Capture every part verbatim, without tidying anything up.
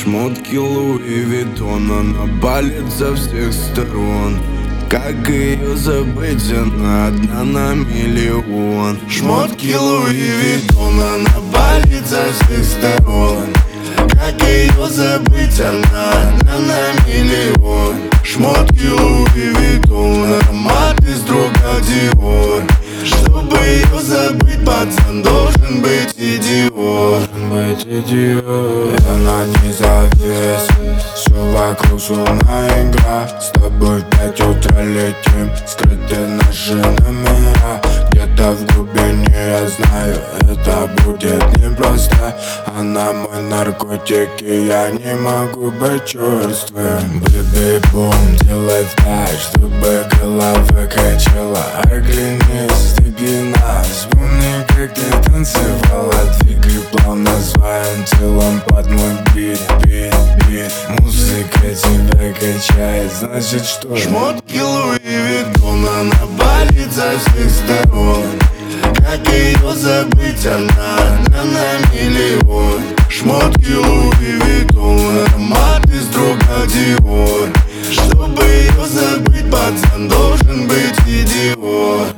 Шмотки Луи Виттона на палец со всех сторон. Как ее забыть, она одна на миллион. Шмотки Луи Виттона на палец со всех сторон. Как ее забыть, она одна на миллион. Шмотки Луи Виттон, аромат из друга Диор. Чтобы ее забыть, пацан должен быть идиот. Быть идиот. Она не завис, все вокруг шумная игра. С тобой в пять утра летим, скрыты наши номера. Где-то в глубине, я знаю, это будет непросто. Она мой наркотик, и я не могу быть черствым. Бэби-бум, делай так, чтобы голова качала. Оглянись, стыги нас, вспомни, как ты танцевала. Двигай плавно своим телом под мой бит, бит, бит. Музыка тебя качает, значит что? Шмотки Луи Виттона на палец со всех сторон. Как ее забыть, она одна на миллион. Шмотки Луи Виттон, аромат из друга Диор. Чтобы ее забыть, пацан должен быть идиот.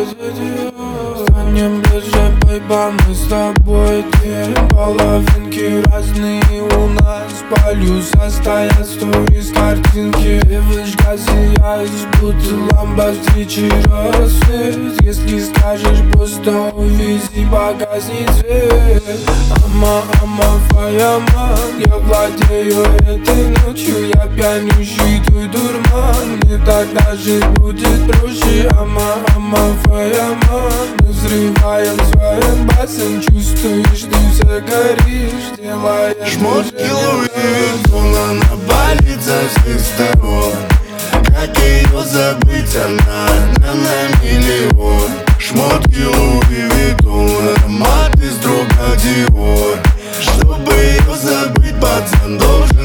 Станем ближе, бейба, мы с тобой две половинки разные у нас. Полю состоят сторис, картинки. Девушка сияет, будто лампа встречи рассвет. Если скажешь, просто увези багажник цвет. Ама, ама, фаяма, я владею этой ночью. Я пьянющий, твой дурман. Мне тогда жить будет проще. Ама, ама, фаяма, мы взрываем своим басом. Чувствуешь, ты все горишь, делаешь. Шмотки Луи Виттона на палец со всех сторон. Как ее забыть, она одна на миллион. Шмотки Луи Виттон, аромат из друга Диор. Чтобы ее забыть, пацан должен